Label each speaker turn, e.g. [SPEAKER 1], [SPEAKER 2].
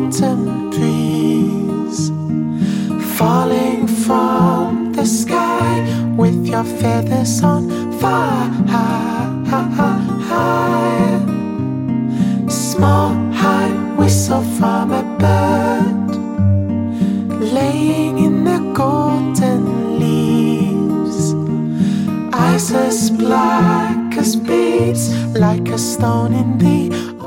[SPEAKER 1] autumn breeze, falling from the sky with your feathers on fire. Small high whistle from a bird laying in the golden leaves, eyes as black as beads, like a stone in the